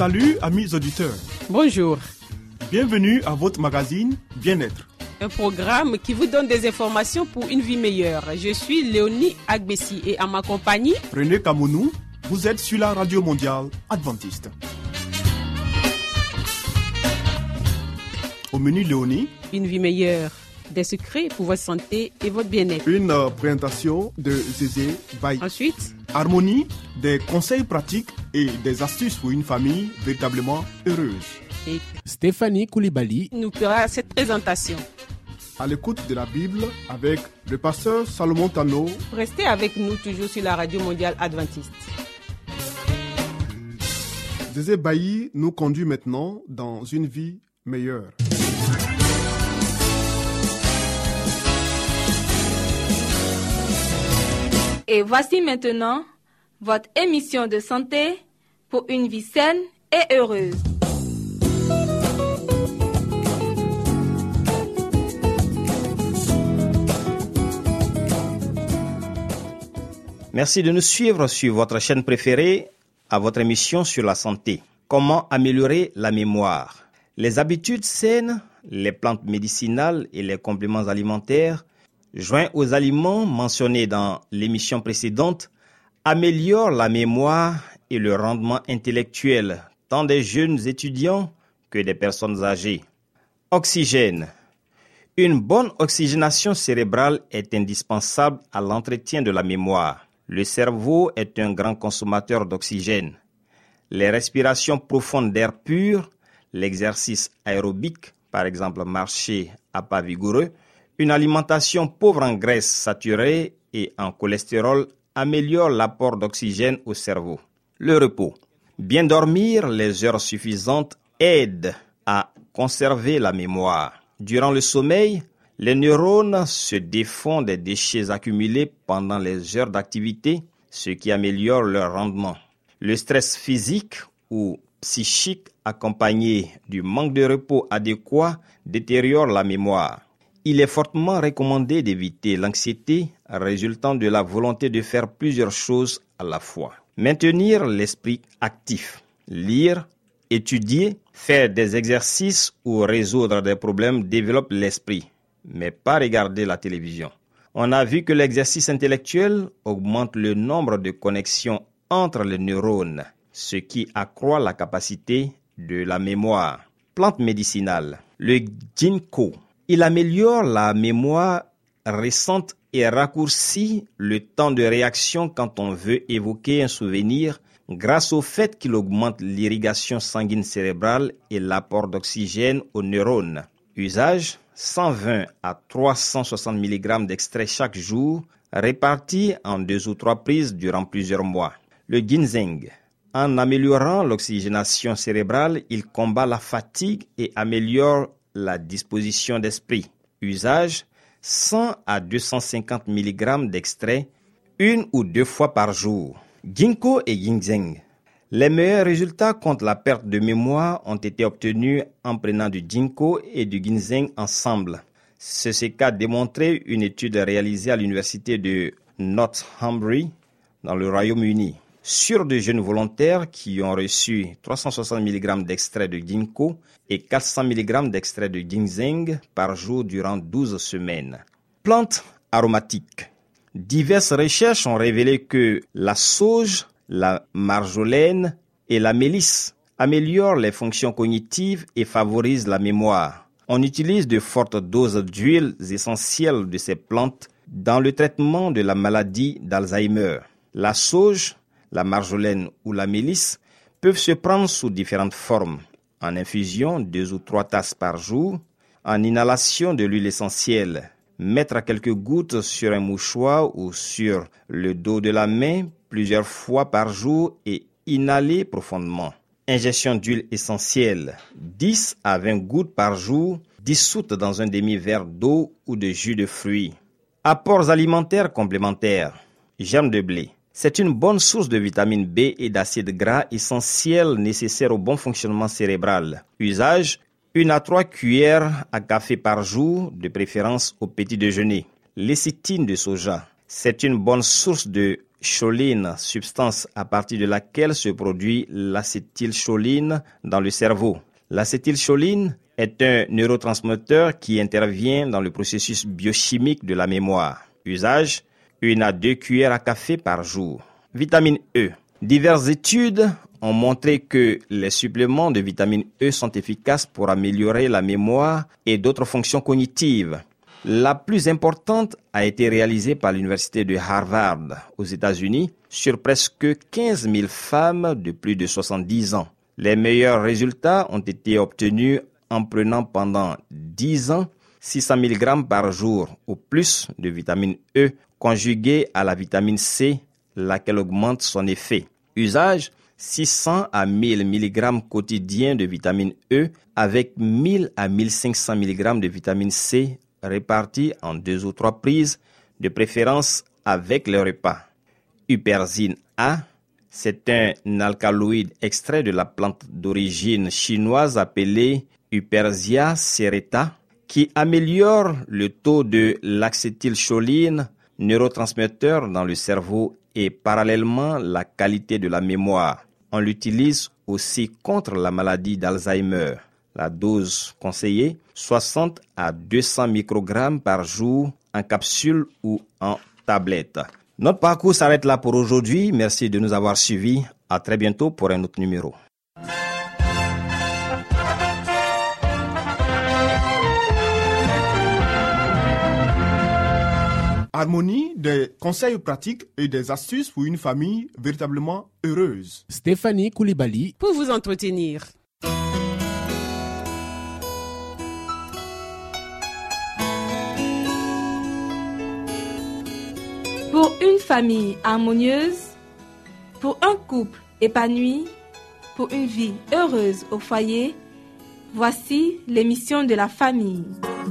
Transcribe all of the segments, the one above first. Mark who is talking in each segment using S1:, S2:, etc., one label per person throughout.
S1: Salut amis auditeurs.
S2: Bonjour.
S1: Bienvenue à votre magazine Bien-être.
S2: Un programme qui vous donne des informations pour une vie meilleure. Je suis Léonie Agbessi et à ma compagnie,
S1: René Kamounou, vous êtes sur la radio mondiale adventiste. Au menu Léonie,
S2: une vie meilleure, des secrets pour votre santé et votre bien-être.
S1: Une présentation de Zézé Baye.
S2: Ensuite,
S1: Harmonie, des conseils pratiques et des astuces pour une famille véritablement heureuse.
S2: Et
S3: Stéphanie Koulibaly
S2: nous fera cette présentation.
S1: À l'écoute de la Bible avec le pasteur Salomon Tano.
S2: Restez avec nous toujours sur la radio mondiale adventiste.
S1: Zézé Baye nous conduit maintenant dans une vie meilleure.
S4: Et voici maintenant votre émission de santé pour une vie saine et heureuse.
S5: Merci de nous suivre sur votre chaîne préférée à votre émission sur la santé. Comment améliorer la mémoire? Les habitudes saines, les plantes médicinales et les compléments alimentaires, joints aux aliments mentionnés dans l'émission précédente, améliorent la mémoire et le rendement intellectuel tant des jeunes étudiants que des personnes âgées. Oxygène. Une bonne oxygénation cérébrale est indispensable à l'entretien de la mémoire. Le cerveau est un grand consommateur d'oxygène. Les respirations profondes d'air pur, l'exercice aérobique, par exemple marcher à pas vigoureux, une alimentation pauvre en graisses saturées et en cholestérol améliore l'apport d'oxygène au cerveau. Le repos. Bien dormir les heures suffisantes aide à conserver la mémoire. Durant le sommeil, les neurones se défont des déchets accumulés pendant les heures d'activité, ce qui améliore leur rendement. Le stress physique ou psychique accompagné du manque de repos adéquat détériore la mémoire. Il est fortement recommandé d'éviter l'anxiété résultant de la volonté de faire plusieurs choses à la fois. Maintenir l'esprit actif, lire, étudier, faire des exercices ou résoudre des problèmes développe l'esprit, mais pas regarder la télévision. On a vu que l'exercice intellectuel augmente le nombre de connexions entre les neurones, ce qui accroît la capacité de la mémoire. Plante médicinale. Le ginkgo. Il améliore la mémoire récente et raccourcit le temps de réaction quand on veut évoquer un souvenir grâce au fait qu'il augmente l'irrigation sanguine cérébrale et l'apport d'oxygène aux neurones. Usage 120 à 360 mg d'extrait chaque jour, répartis en 2 ou 3 prises durant plusieurs mois. Le ginseng. En améliorant l'oxygénation cérébrale, il combat la fatigue et améliore la disposition d'esprit. Usage 100 à 250 mg d'extrait 1 ou 2 fois par jour. Ginkgo et ginseng. Les meilleurs résultats contre la perte de mémoire ont été obtenus en prenant du ginkgo et du ginseng ensemble. C'est qu'a démontré une étude réalisée à l'université de Northumbrie dans le Royaume-Uni sur de jeunes volontaires qui ont reçu 360 mg d'extrait de ginkgo et 400 mg d'extrait de ginseng par jour durant 12 semaines. Plantes aromatiques. Diverses recherches ont révélé que la sauge, la marjolaine et la mélisse améliorent les fonctions cognitives et favorisent la mémoire. On utilise de fortes doses d'huiles essentielles de ces plantes dans le traitement de la maladie d'Alzheimer. La sauge, la marjolaine ou la mélisse peuvent se prendre sous différentes formes. En infusion, 2 ou 3 tasses par jour. En inhalation de l'huile essentielle. Mettre quelques gouttes sur un mouchoir ou sur le dos de la main plusieurs fois par jour et inhaler profondément. Ingestion d'huile essentielle, 10 à 20 gouttes par jour, dissoutes dans un demi-verre d'eau ou de jus de fruits. Apports alimentaires complémentaires. Germe de blé. C'est une bonne source de vitamine B et d'acides gras essentiels nécessaires au bon fonctionnement cérébral. Usage 1 à 3 cuillères à café par jour, de préférence au petit déjeuner. Lécithine de soja. C'est une bonne source de choline, substance à partir de laquelle se produit l'acétylcholine dans le cerveau. L'acétylcholine est un neurotransmetteur qui intervient dans le processus biochimique de la mémoire. Usage, 1 à 2 cuillères à café par jour. Vitamine E. Diverses études ont montré que les suppléments de vitamine E sont efficaces pour améliorer la mémoire et d'autres fonctions cognitives. La plus importante a été réalisée par l'université de Harvard aux États-Unis sur presque 15 000 femmes de plus de 70 ans. Les meilleurs résultats ont été obtenus en prenant pendant 10 ans 600 mg par jour ou plus de vitamine E conjuguée à la vitamine C, laquelle augmente son effet. Usage, 600 à 1000 mg quotidiens de vitamine E avec 1000 à 1500 mg de vitamine C répartis en 2 ou 3 prises, de préférence avec le repas. Huperzine A, c'est un alcaloïde extrait de la plante d'origine chinoise appelée Huperzia serrata qui améliore le taux de l'acétylcholine, neurotransmetteur dans le cerveau et parallèlement la qualité de la mémoire. On l'utilise aussi contre la maladie d'Alzheimer. La dose conseillée, 60 à 200 microgrammes par jour en capsule ou en tablette. Notre parcours s'arrête là pour aujourd'hui. Merci de nous avoir suivis. À très bientôt pour un autre numéro.
S1: Harmonie, des conseils pratiques et des astuces pour une famille véritablement heureuse.
S3: Stéphanie Koulibaly
S2: pour vous entretenir.
S4: Pour une famille harmonieuse, pour un couple épanoui, pour une vie heureuse au foyer, voici l'émission de la famille.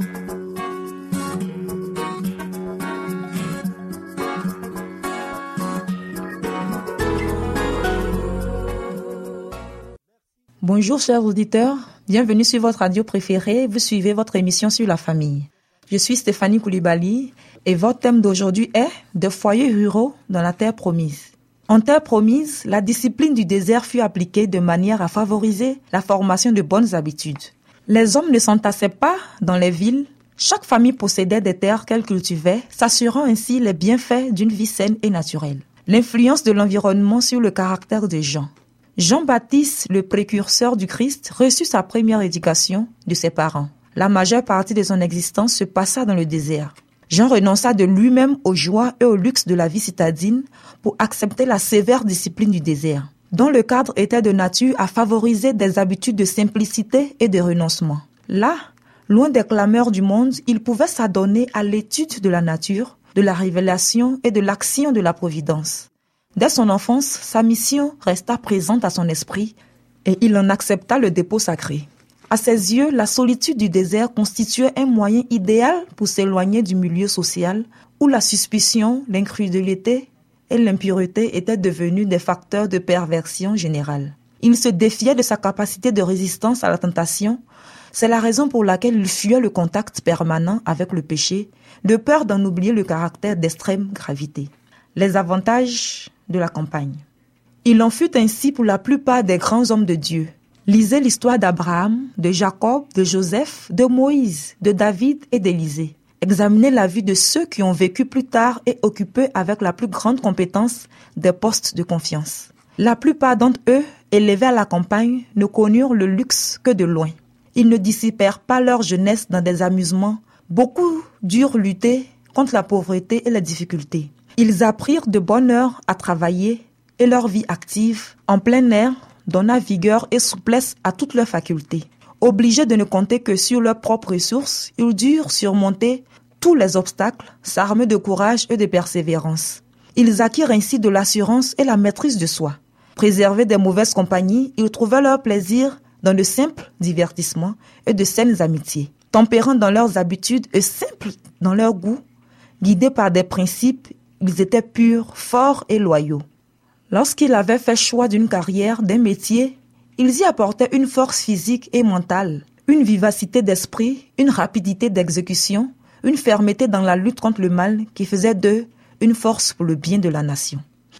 S6: Bonjour chers auditeurs, bienvenue sur votre radio préférée, vous suivez votre émission sur la famille. Je suis Stéphanie Koulibaly et votre thème d'aujourd'hui est « Des foyers ruraux dans la terre promise ». En terre promise, la discipline du désert fut appliquée de manière à favoriser la formation de bonnes habitudes. Les hommes ne s'entassaient pas dans les villes, chaque famille possédait des terres qu'elle cultivait, s'assurant ainsi les bienfaits d'une vie saine et naturelle. L'influence de l'environnement sur le caractère des gens. Jean-Baptiste, le précurseur du Christ, reçut sa première éducation de ses parents. La majeure partie de son existence se passa dans le désert. Jean renonça de lui-même aux joies et au luxe de la vie citadine pour accepter la sévère discipline du désert, dont le cadre était de nature à favoriser des habitudes de simplicité et de renoncement. Là, loin des clameurs du monde, il pouvait s'adonner à l'étude de la nature, de la révélation et de l'action de la providence. Dès son enfance, sa mission resta présente à son esprit et il en accepta le dépôt sacré. À ses yeux, la solitude du désert constituait un moyen idéal pour s'éloigner du milieu social où la suspicion, l'incrédulité et l'impureté étaient devenus des facteurs de perversion générale. Il se défiait de sa capacité de résistance à la tentation. C'est la raison pour laquelle il fuyait le contact permanent avec le péché, de peur d'en oublier le caractère d'extrême gravité. Les avantages de la campagne. Il en fut ainsi pour la plupart des grands hommes de Dieu. Lisez l'histoire d'Abraham, de Jacob, de Joseph, de Moïse, de David et d'Élisée. Examinez la vie de ceux qui ont vécu plus tard et occupé avec la plus grande compétence des postes de confiance. La plupart d'entre eux, élevés à la campagne, ne connurent le luxe que de loin. Ils ne dissipèrent pas leur jeunesse dans des amusements. Beaucoup durent lutter contre la pauvreté et les difficultés. Ils apprirent de bonne heure à travailler et leur vie active, en plein air, donna vigueur et souplesse à toutes leurs facultés. Obligés de ne compter que sur leurs propres ressources, ils durent surmonter tous les obstacles, s'armer de courage et de persévérance. Ils acquirent ainsi de l'assurance et la maîtrise de soi. Préservés des mauvaises compagnies, ils trouvaient leur plaisir dans de simples divertissements et de saines amitiés. Tempérants dans leurs habitudes et simples dans leurs goûts, guidés par des principes, ils étaient purs, forts et loyaux. Lorsqu'ils avaient fait choix d'une carrière, d'un métier, ils y apportaient une force physique et mentale, une vivacité d'esprit, une rapidité d'exécution, une fermeté dans la lutte contre le mal qui faisait d'eux une force pour le bien de la nation.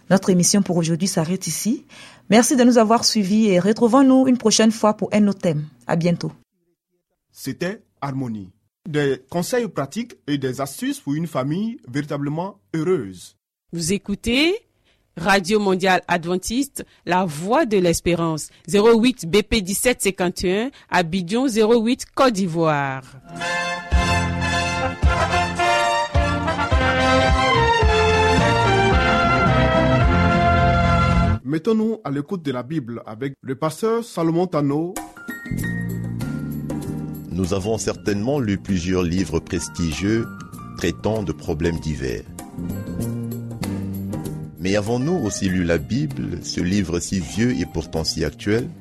S6: Notre émission pour aujourd'hui s'arrête ici. Merci de nous avoir suivis et retrouvons-nous une prochaine fois pour un autre thème. À bientôt.
S1: C'était Harmonie. Des conseils pratiques et des astuces pour une famille véritablement heureuse.
S2: Vous écoutez Radio Mondiale Adventiste, la voix de l'espérance, 08 BP 1751, Abidjan 08, Côte d'Ivoire.
S1: Mettons-nous à l'écoute de la Bible avec le pasteur Salomon Tano.
S7: Nous avons certainement lu plusieurs livres prestigieux traitant de problèmes divers. Mais avons-nous aussi lu la Bible, ce livre si vieux et pourtant si actuel?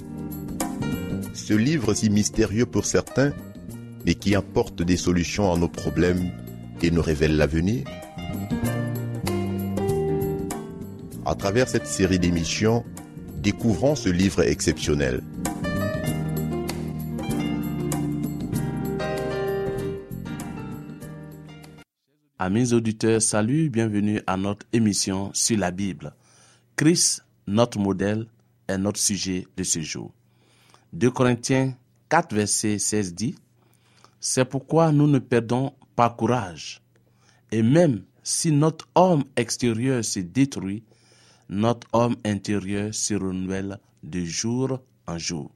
S7: Ce livre si mystérieux pour certains, mais qui apporte des solutions à nos problèmes et nous révèle l'avenir? À travers cette série d'émissions, découvrons ce livre exceptionnel.
S3: Amis auditeurs, salut, bienvenue à notre émission sur la Bible. Christ, notre modèle, est notre sujet de ce jour. 2 Corinthiens 4, verset 16 dit « C'est pourquoi nous ne perdons pas courage. Et même si notre homme extérieur se détruit, notre homme intérieur se renouvelle de jour en jour.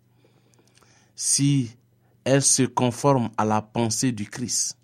S3: Si elle se conforme à la pensée du Christ,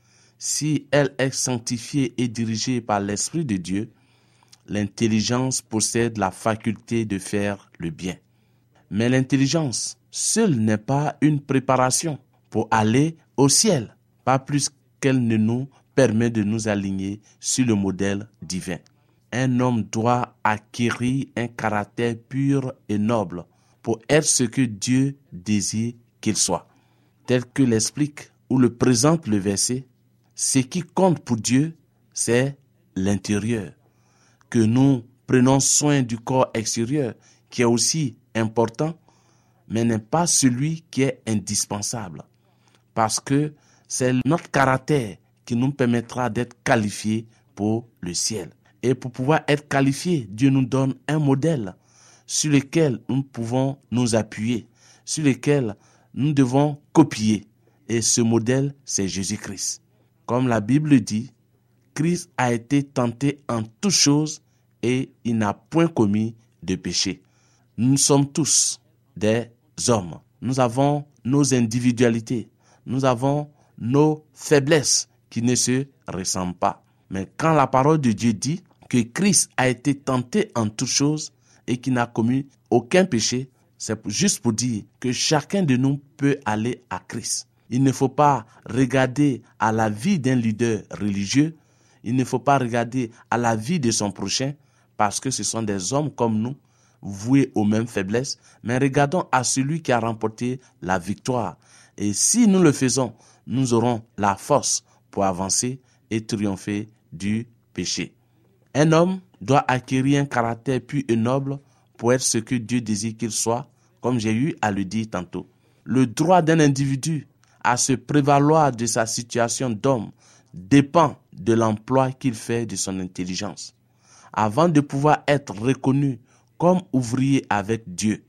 S3: si elle est sanctifiée et dirigée par l'Esprit de Dieu, l'intelligence possède la faculté de faire le bien. Mais l'intelligence seule n'est pas une préparation pour aller au ciel, pas plus qu'elle ne nous permet de nous aligner sur le modèle divin. Un homme doit acquérir un caractère pur et noble pour être ce que Dieu désire qu'il soit. Tel que l'explique ou le présente le verset, ce qui compte pour Dieu, c'est l'intérieur. Que nous prenons soin du corps extérieur, qui est aussi important, mais n'est pas celui qui est indispensable. Parce que c'est notre caractère qui nous permettra d'être qualifiés pour le ciel. Et pour pouvoir être qualifiés, Dieu nous donne un modèle sur lequel nous pouvons nous appuyer, sur lequel nous devons copier. Et ce modèle, c'est Jésus-Christ. Comme la Bible dit, Christ a été tenté en toutes choses et il n'a point commis de péché. Nous sommes tous des hommes. Nous avons nos individualités. Nous avons nos faiblesses qui ne se ressemblent pas. Mais quand la parole de Dieu dit que Christ a été tenté en toutes choses et qu'il n'a commis aucun péché, c'est juste pour dire que chacun de nous peut aller à Christ. Il ne faut pas regarder à la vie d'un leader religieux, il ne faut pas regarder à la vie de son prochain, parce que ce sont des hommes comme nous, voués aux mêmes faiblesses, mais regardons à celui qui a remporté la victoire. Et si nous le faisons, nous aurons la force pour avancer et triompher du péché. Un homme doit acquérir un caractère pur et noble pour être ce que Dieu désire qu'il soit, comme j'ai eu à le dire tantôt. Le droit d'un individu à se prévaloir de sa situation d'homme dépend de l'emploi qu'il fait de son intelligence. Avant de pouvoir être reconnu comme ouvrier avec Dieu,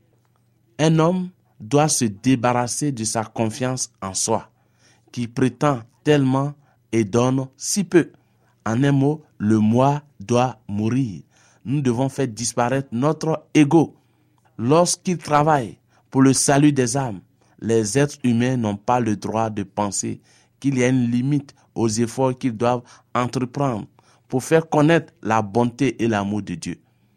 S3: un homme doit se débarrasser de sa confiance en soi, qui prétend tellement et donne si peu. En un mot, le moi doit mourir. Nous devons faire disparaître notre ego. Lorsqu'il travaille pour le salut des âmes, les êtres humains n'ont pas le droit de penser qu'il y a une limite aux efforts qu'ils doivent entreprendre pour faire connaître la bonté et l'amour de Dieu.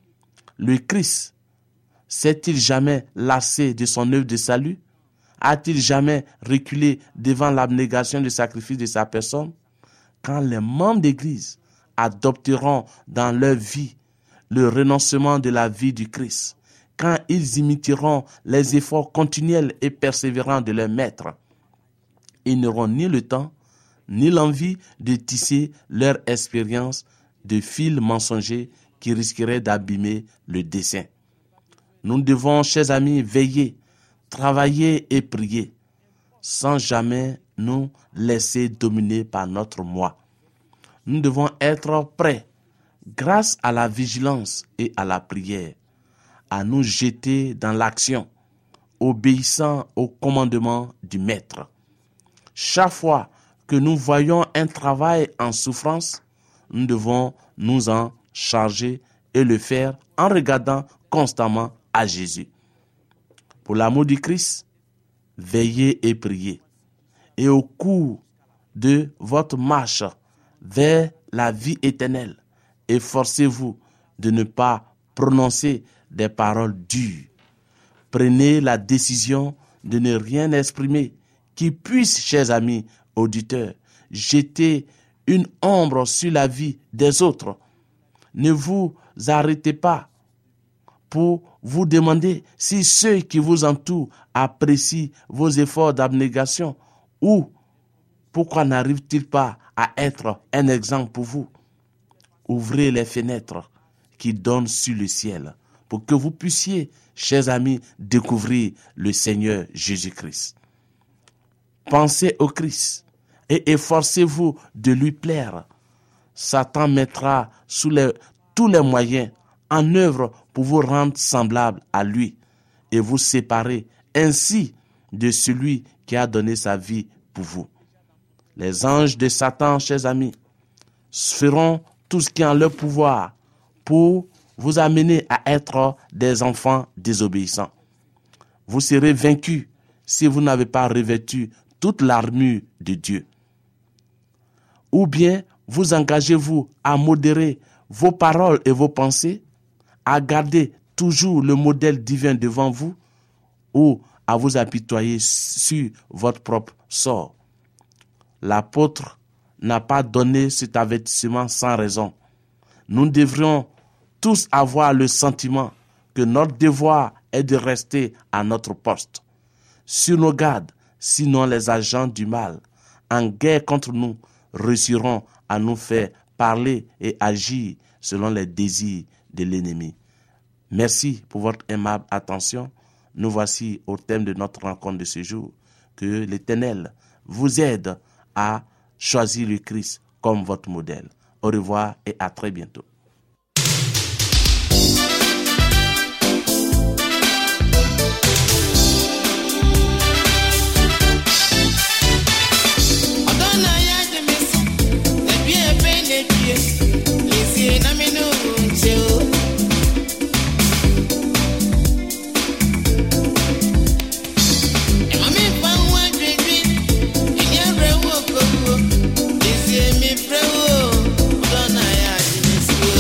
S3: Le Christ s'est-il jamais lassé de son œuvre de salut? A-t-il jamais reculé devant l'abnégation du sacrifice de sa personne? Quand les membres d'Église adopteront dans leur vie le renoncement de la vie du Christ, quand ils imiteront les efforts continuels et persévérants de leur maître, ils n'auront ni le temps, ni l'envie de tisser leur expérience de fils mensongers qui risqueraient d'abîmer le dessein. Nous devons, chers amis, veiller, travailler et prier, sans jamais nous laisser dominer par notre moi. Nous devons être prêts, grâce à la vigilance et à la prière, à nous jeter dans l'action, obéissant au commandement du Maître. Chaque fois que nous voyons un travail en souffrance, nous devons nous en charger et le faire en regardant constamment à Jésus. Pour l'amour du Christ, veillez et priez. Et au cours de votre marche vers la vie éternelle, efforcez-vous de ne pas prononcer des paroles dures. Prenez la décision de ne rien exprimer qui puisse, chers amis auditeurs, jeter une ombre sur la vie des autres. Ne vous arrêtez pas pour vous demander si ceux qui vous entourent apprécient vos efforts d'abnégation ou pourquoi n'arrive-t-il pas à être un exemple pour vous. Ouvrez les fenêtres qui donnent sur le ciel pour que vous puissiez, chers amis, découvrir le Seigneur Jésus-Christ. Pensez au Christ et efforcez-vous de lui plaire. Satan mettra tous les moyens en œuvre pour vous rendre semblable à lui et vous séparer ainsi de celui qui a donné sa vie pour vous. Les anges de Satan, chers amis, feront tout ce qui est en leur pouvoir pour vous amener à être des enfants désobéissants. Vous serez vaincus si vous n'avez pas revêtu toute l'armure de Dieu. Ou bien vous engagez-vous à modérer vos paroles et vos pensées, à garder toujours le modèle divin devant vous, ou à vous apitoyer sur votre propre sort. L'apôtre n'a pas donné cet avertissement sans raison. Nous devrions tous avoir le sentiment que notre devoir est de rester à notre poste, sur nos gardes, sinon les agents du mal, en guerre contre nous, réussiront à nous faire parler et agir selon les désirs de l'ennemi. Merci pour votre aimable attention. Nous voici au thème de notre rencontre de ce jour. Que l'Éternel vous aide à choisir le Christ comme votre modèle. Au revoir et à très bientôt.
S8: Me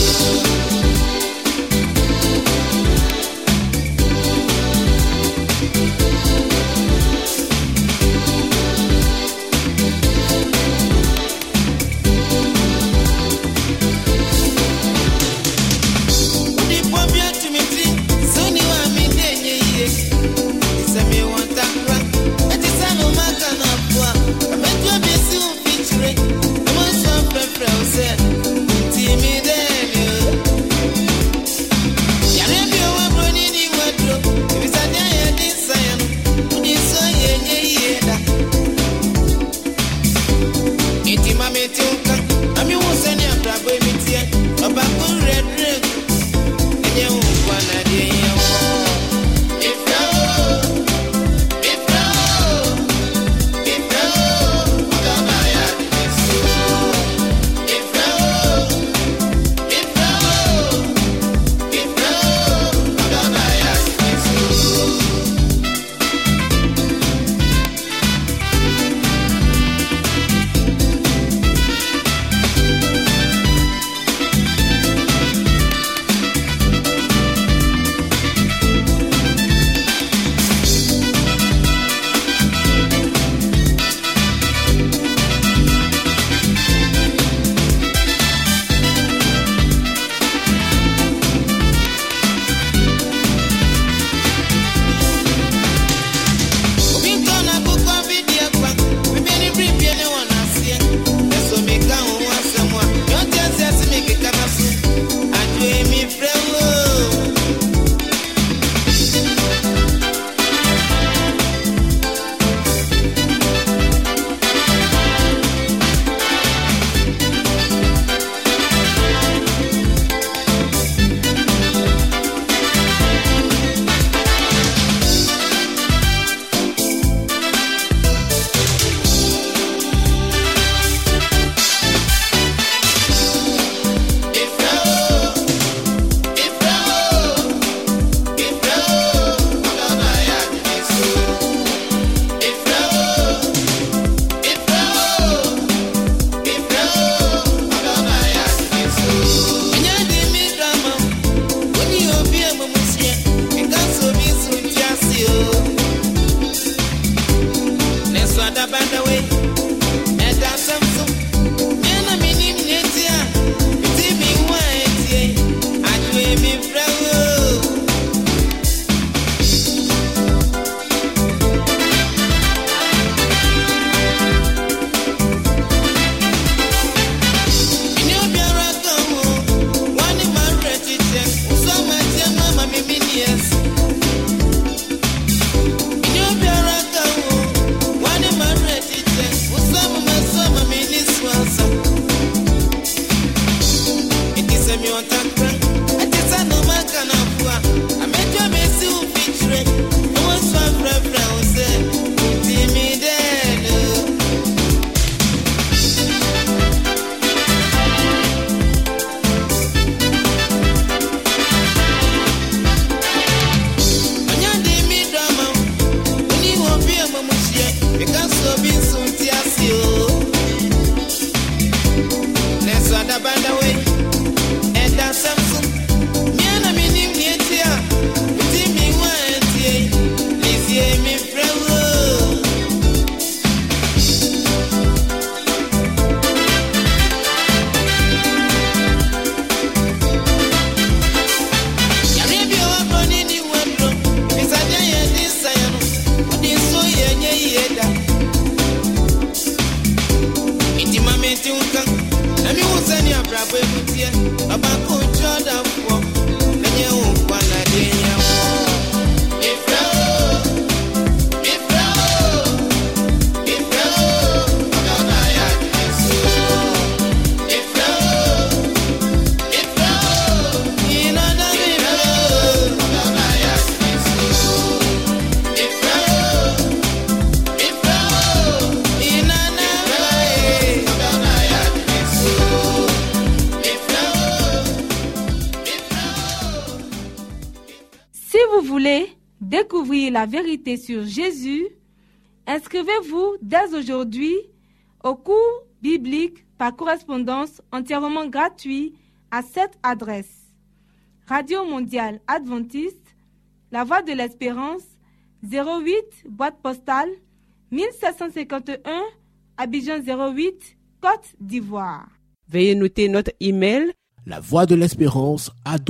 S4: Découvrir la vérité sur Jésus, inscrivez-vous dès aujourd'hui au cours biblique par correspondance entièrement gratuit à cette adresse: Radio Mondiale Adventiste, La Voix de l'Espérance, 08 boîte postale 1751, Abidjan 08, Côte d'Ivoire.
S2: Veuillez noter notre email:
S8: La Voix de l'Espérance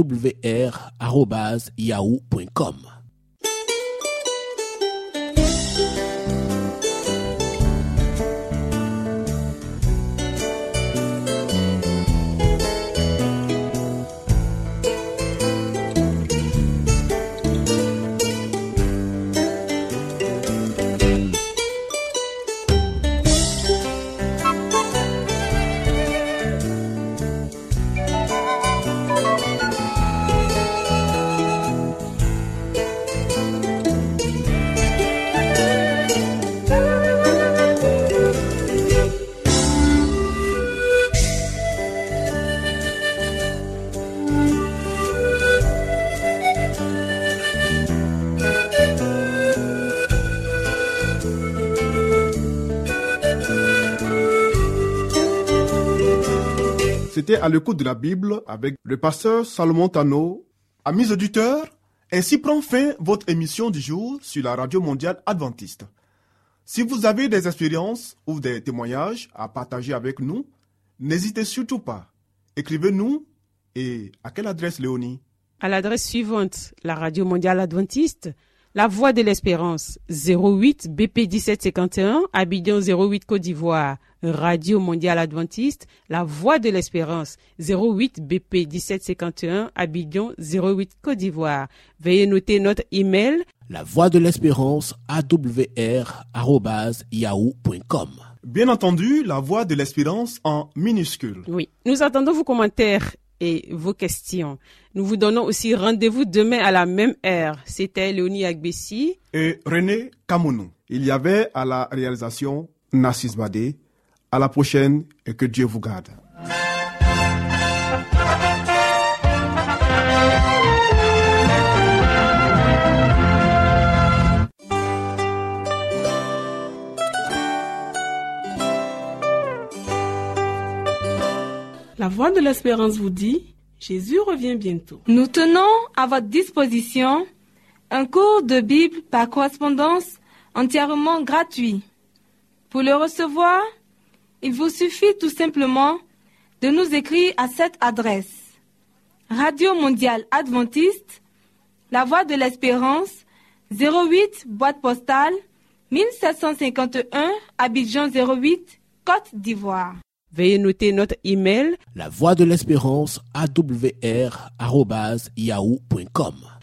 S8: awr@yahoo.com.
S1: C'était à l'écoute de la Bible avec le pasteur Salomon Tano. Amis auditeurs, ainsi prend fin votre émission du jour sur la Radio Mondiale Adventiste. Si vous avez des expériences ou des témoignages à partager avec nous, n'hésitez surtout pas. Écrivez-nous. Et à quelle adresse, Léonie?
S2: À l'adresse suivante: la Radio Mondiale Adventiste, La Voix de l'Espérance, 08 BP 1751, Abidjan 08 Côte d'Ivoire. Radio Mondiale Adventiste, La Voix de l'Espérance, 08 BP 1751, Abidjan 08 Côte d'Ivoire. Veuillez noter notre email:
S8: La Voix de l'Espérance awr@yahoo.com.
S1: Bien entendu, La Voix de l'Espérance en minuscule.
S2: Oui, nous attendons vos commentaires et vos questions. Nous vous donnons aussi rendez-vous demain à la même heure. C'était Léonie Agbessi
S1: et René Kamounou. Il y avait à la réalisation Narcisse Badé. À la prochaine et que Dieu vous garde.
S9: La Voix de l'Espérance vous dit: Jésus revient bientôt.
S4: Nous tenons à votre disposition un cours de Bible par correspondance entièrement gratuit. Pour le recevoir, il vous suffit tout simplement de nous écrire à cette adresse: Radio Mondiale Adventiste, La Voix de l'Espérance, 08 boîte postale 1751, Abidjan 08, Côte d'Ivoire.
S2: Veuillez noter notre email:
S8: La Voix de l'Espérance awr@yahoo.com.